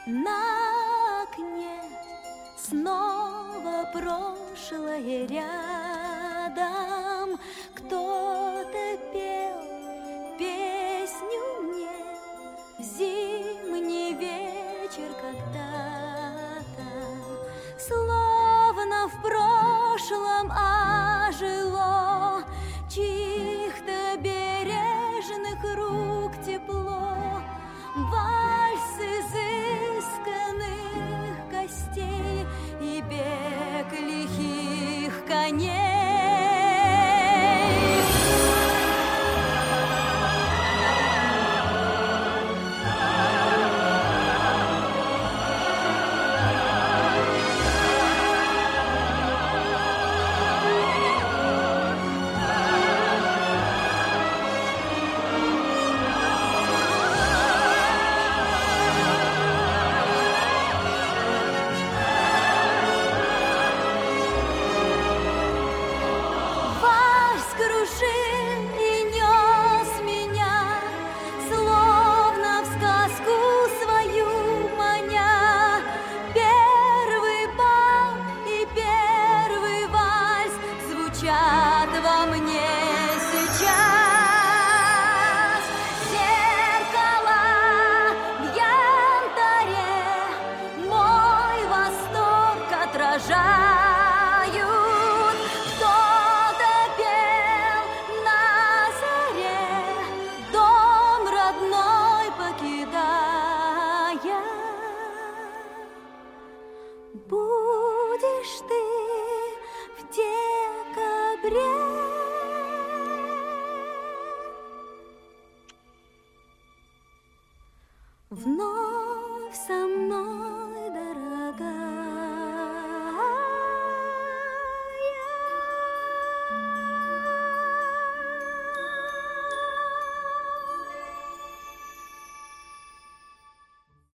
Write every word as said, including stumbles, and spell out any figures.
На окне снова прошлое рядом. Кто-то пел песню мне в зимний вечер когда-то. Словно в прошлом ожило чьих-то бережных рук тепло. Вальс изысканных гостей и бег лихих коней. Во мне сейчас зеркала в янтаре мой восторг отражают. Кто-то пел на заре, дом родной покидая. Будешь ты в декабре вновь со мной.